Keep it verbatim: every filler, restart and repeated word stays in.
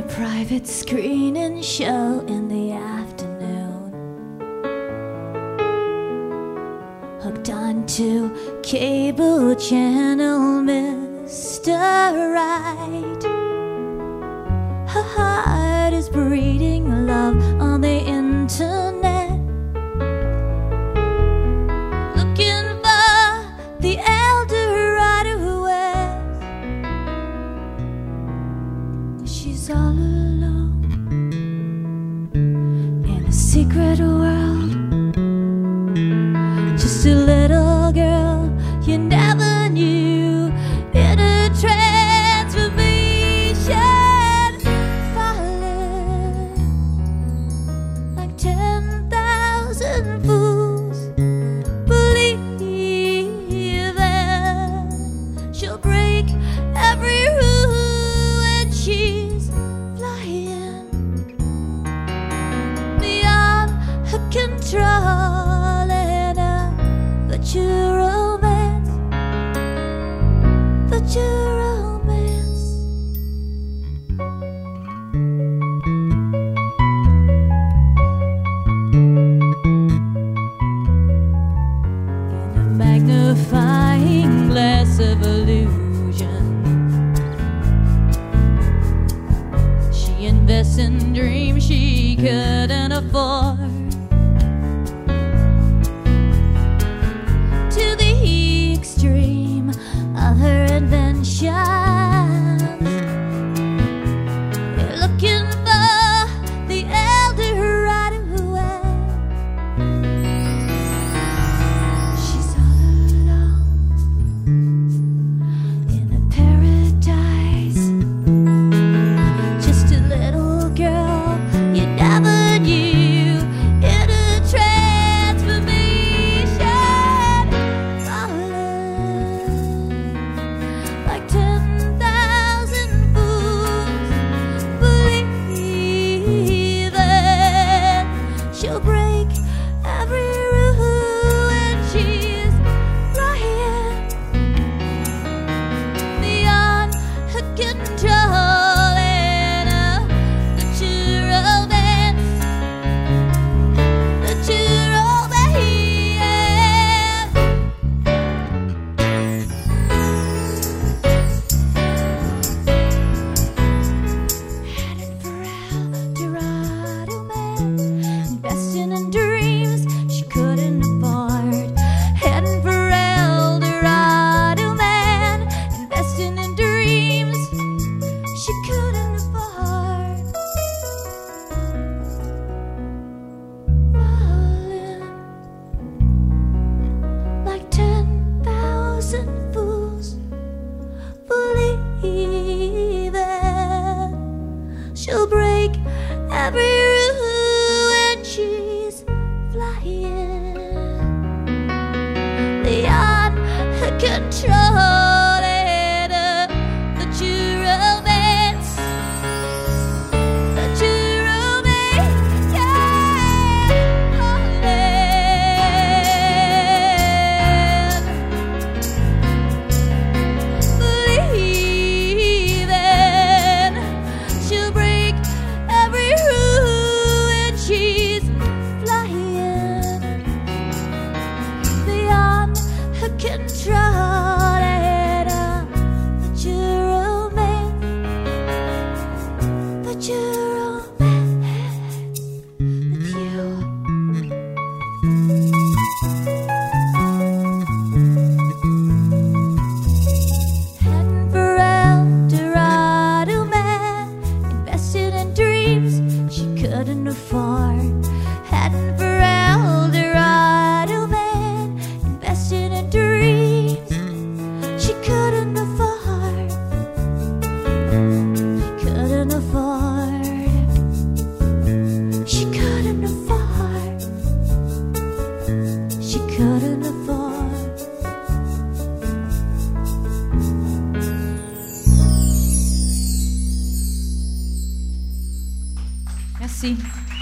private screening show in the afternoon, hooked onto cable channel Mister Right. Her heart is breeding love on the internet, looking for the Eldorado West. She's all alone in a secret world, just a little girl you never knew, in a transformation, falling like ten thousand fools, believing she'll break every rule, and she's flying beyond her control in a virtual romance, virtual romance. In a magnifying glass of illusion, she invests in dreams she couldn't afford, to the extreme of her inventions. They're looking for the Eldorado West. She's all alone in a paradise, just a little girl you never knew, in a transformation, falling like ten thousand fools, believing she'll break every rule, and she's flying beyond her control in a virtual romance, virtual romance. Headed for Eldorado Man, investing in dreams she couldn't afford. Heading for Eldorado Man, investing in dreams she couldn't afford. Falling like ten thousand fools, believing she'll break every rule, and she's flying beyond her control in a virtual romance, virtual romance, yeah. Believing she'll break every rule, and she's flying beyond her control in a virtual romance, virtual romance with you. Heading for Eldorado Man, invested in dreams she couldn't afford. Heading for Eldorado Man, invested in dreams she couldn't afford, she couldn't afford, she couldn't afford, she couldn't afford. Merci.